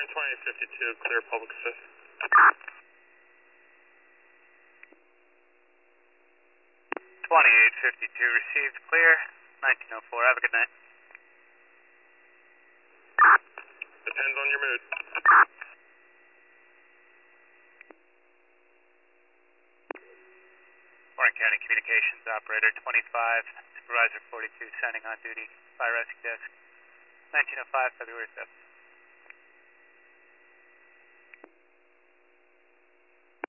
Warren 2052, clear public assist. 2852 received, clear. 1904, have a good night. Depends on your mood. Warren County Communications Operator 25, Supervisor 42 signing on duty, Fire Rescue Desk. 1905, February 7th.